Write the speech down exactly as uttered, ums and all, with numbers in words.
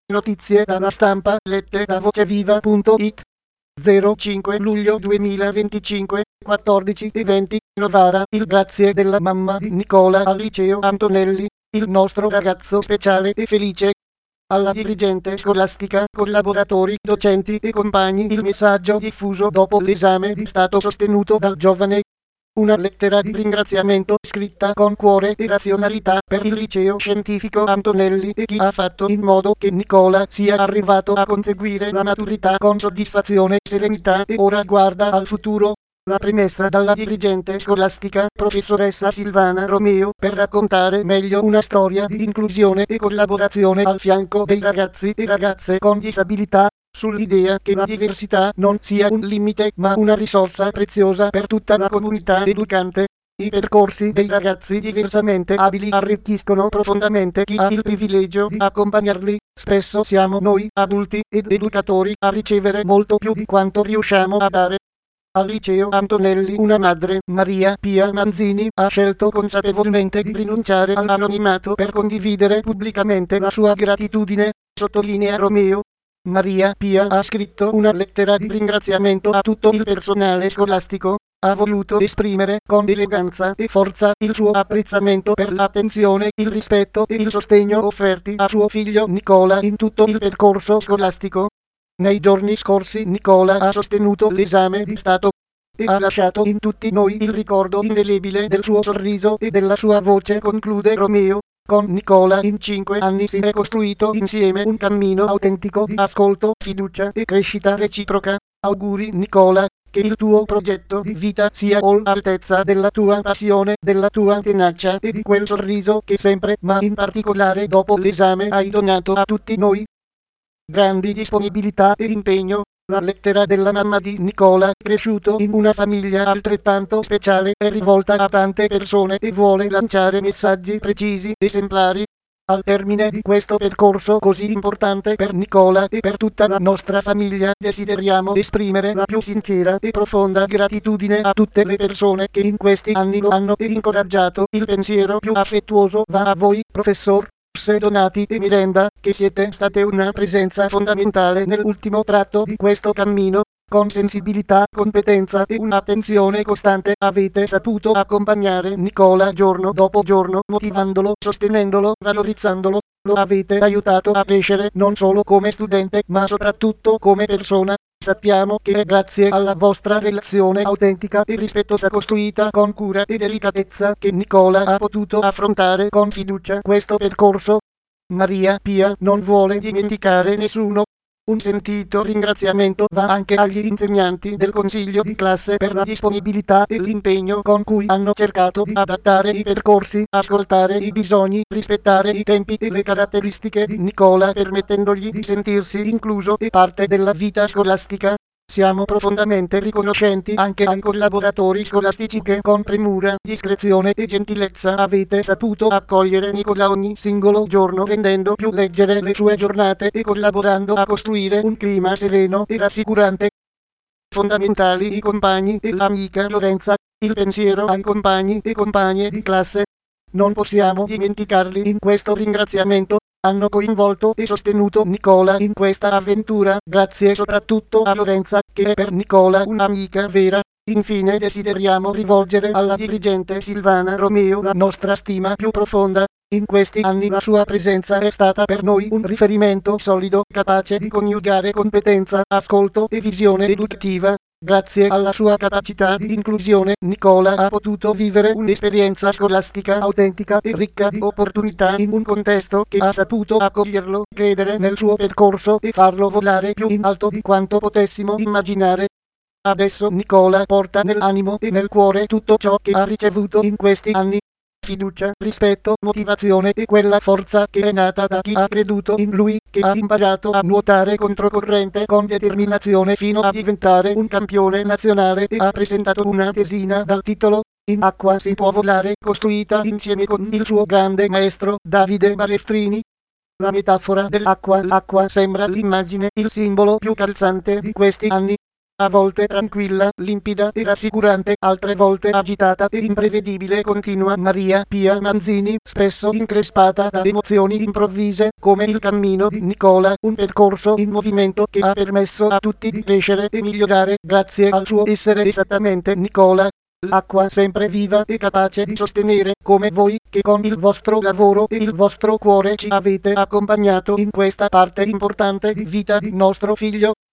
Notizie dalla stampa lette da voceviva punto it. zero cinque luglio duemilaventicinque, quattordici e venti, Novara. Il grazie della mamma di Nicola al liceo Antonelli, il nostro ragazzo speciale e felice. Alla dirigente scolastica, collaboratori, docenti e compagni, il messaggio diffuso dopo l'esame di stato sostenuto dal giovane. Una lettera di ringraziamento scritta con cuore e razionalità per il liceo scientifico Antonelli e chi ha fatto in modo che Nicola sia arrivato a conseguire la maturità con soddisfazione, serenità e ora guarda al futuro. La premessa dalla dirigente scolastica, professoressa Silvana Romeo, per raccontare meglio una storia di inclusione e collaborazione al fianco dei ragazzi e ragazze con disabilità, sull'idea che la diversità non sia un limite ma una risorsa preziosa per tutta la comunità educante. I percorsi dei ragazzi diversamente abili arricchiscono profondamente chi ha il privilegio di accompagnarli. Spesso siamo noi, adulti ed educatori, a ricevere molto più di quanto riusciamo a dare. Al liceo Antonelli una madre, Maria Pia Manzini, ha scelto consapevolmente di rinunciare all'anonimato per condividere pubblicamente la sua gratitudine, sottolinea Romeo. Maria Pia ha scritto una lettera di ringraziamento a tutto il personale scolastico. Ha voluto esprimere con eleganza e forza il suo apprezzamento per l'attenzione, il rispetto e il sostegno offerti a suo figlio Nicola in tutto il percorso scolastico. Nei giorni scorsi Nicola ha sostenuto l'esame di stato e ha lasciato in tutti noi il ricordo indelebile del suo sorriso e della sua voce, conclude Romeo. Con Nicola in cinque anni si è costruito insieme un cammino autentico di ascolto, fiducia e crescita reciproca. Auguri Nicola, che il tuo progetto di vita sia all'altezza della tua passione, della tua tenacia e di quel sorriso che sempre, ma in particolare dopo l'esame, hai donato a tutti noi. Grandi disponibilità e impegno. La lettera della mamma di Nicola, cresciuto in una famiglia altrettanto speciale, è rivolta a tante persone e vuole lanciare messaggi precisi, esemplari. Al termine di questo percorso così importante per Nicola e per tutta la nostra famiglia, desideriamo esprimere la più sincera e profonda gratitudine a tutte le persone che in questi anni lo hanno incoraggiato. Il pensiero più affettuoso va a voi, professor Donati e Miranda, che siete state una presenza fondamentale nell'ultimo tratto di questo cammino. Con sensibilità, competenza e un'attenzione costante avete saputo accompagnare Nicola giorno dopo giorno, motivandolo, sostenendolo, valorizzandolo. Lo avete aiutato a crescere non solo come studente ma soprattutto come persona. Sappiamo che è grazie alla vostra relazione autentica e rispettosa, costruita con cura e delicatezza, che Nicola ha potuto affrontare con fiducia questo percorso. Maria Pia non vuole dimenticare nessuno. Un sentito ringraziamento va anche agli insegnanti del consiglio di classe per la disponibilità e l'impegno con cui hanno cercato di adattare i percorsi, ascoltare i bisogni, rispettare i tempi e le caratteristiche di Nicola, permettendogli di sentirsi incluso e parte della vita scolastica. Siamo profondamente riconoscenti anche ai collaboratori scolastici che con premura, discrezione e gentilezza avete saputo accogliere Nicola ogni singolo giorno, rendendo più leggere le sue giornate e collaborando a costruire un clima sereno e rassicurante. Fondamentali i compagni e l'amica Lorenza. Il pensiero ai compagni e compagne di classe. Non possiamo dimenticarli in questo ringraziamento. Hanno coinvolto e sostenuto Nicola in questa avventura. Grazie soprattutto a Lorenza, che è per Nicola un'amica vera. Infine desideriamo rivolgere alla dirigente Silvana Romeo la nostra stima più profonda. In questi anni la sua presenza è stata per noi un riferimento solido, capace di coniugare competenza, ascolto e visione educativa. Grazie alla sua capacità di inclusione, Nicola ha potuto vivere un'esperienza scolastica autentica e ricca di opportunità in un contesto che ha saputo accoglierlo, credere nel suo percorso e farlo volare più in alto di quanto potessimo immaginare. Adesso Nicola porta nell'animo e nel cuore tutto ciò che ha ricevuto in questi anni. Fiducia, rispetto, motivazione e quella forza che è nata da chi ha creduto in lui, che ha imparato a nuotare controcorrente con determinazione fino a diventare un campione nazionale e ha presentato una tesina dal titolo "In acqua si può volare", costruita insieme con il suo grande maestro Davide Balestrini. La metafora dell'acqua. L'acqua sembra l'immagine, il simbolo più calzante di questi anni. a volte tranquilla, limpida e rassicurante, altre volte agitata e imprevedibile, continua Maria Pia Manzini, spesso increspata da emozioni improvvise, come il cammino di Nicola, un percorso in movimento che ha permesso a tutti di crescere e migliorare, grazie al suo essere esattamente Nicola. L'acqua sempre viva e capace di sostenere, come voi, che con il vostro lavoro e il vostro cuore ci avete accompagnato in questa parte importante di vita di nostro figlio.